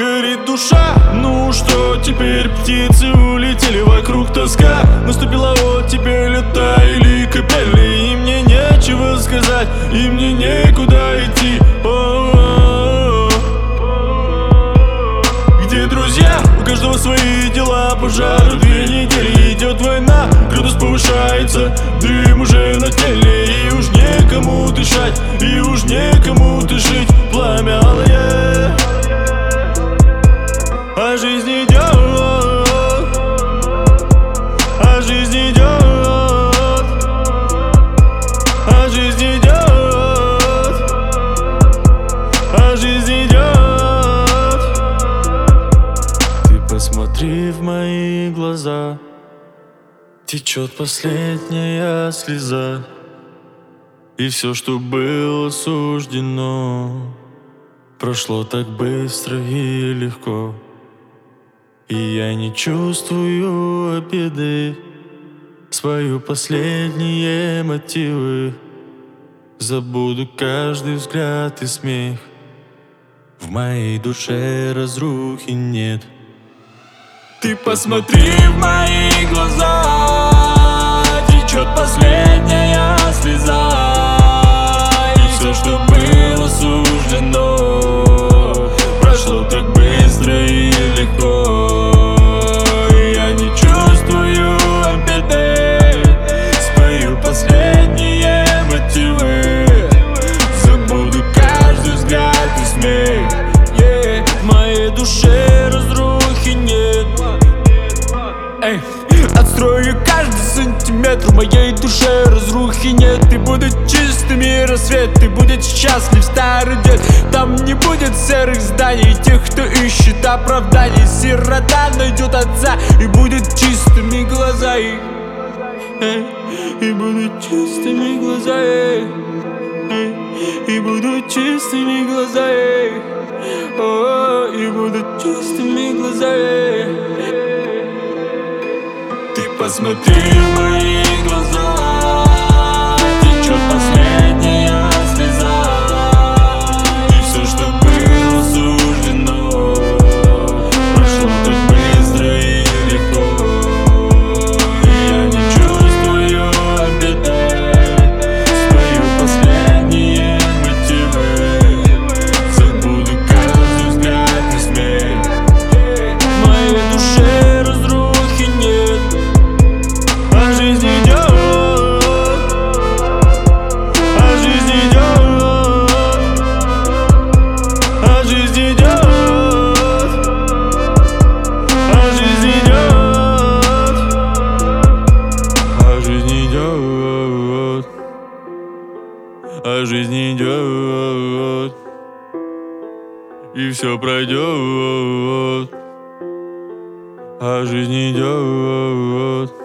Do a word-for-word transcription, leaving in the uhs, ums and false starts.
горит душа. Ну что теперь, птицы улетели, вокруг тоска. Наступила оттепель, лета или капели, и мне нечего сказать, и мне некуда идти. О-о-о-о. Где друзья? У каждого свои дела, пожар две недели, идет война, градус повышается, дым уже на теле, и уж некому дышать, и уж некому дышать, пламя алое. А жизнь идет, а жизнь идет, а жизнь идет, а жизнь идет. Ты посмотри в мои глаза, течет последняя слеза, и все, что было суждено, прошло так быстро и легко. И я не чувствую обиды, спою последние мотивы, забуду каждый взгляд и смех, в моей душе разрухи нет. Ты посмотри в мои глаза, течет последняя слеза, и все, что было суждено, прошло так быстро и легко. Я не чувствую обиды, спою последние мотивы, забуду каждый взгляд и смех, yeah. В моей душе разрухи нет. Эй, отстрою каждый сантиметр, в моей душе разрухи нет. И будут чистыми рассветы, будет счастлив старый дед. Там не будет серых зданий, тех, кто ищет оправданий. Сирота найдет отца, и будет чистыми глаза их. Эй, и будут чистыми глаза их. Эй, и будут чистыми глаза их. О, и будут чистыми глаза их. Ты посмотри в мои глаза, течет последняя слеза, и все, что было суждено, прошло так быстро и легко. И я не чувствую обиды, спою последние мотивы, забуду каждый взгляд и смех, в моей душе разрухи нет. А жизнь идет, а жизнь идет, а жизнь идет, а жизнь идет, а жизнь идет, а жизнь идет, и все пройдет, а жизнь идет.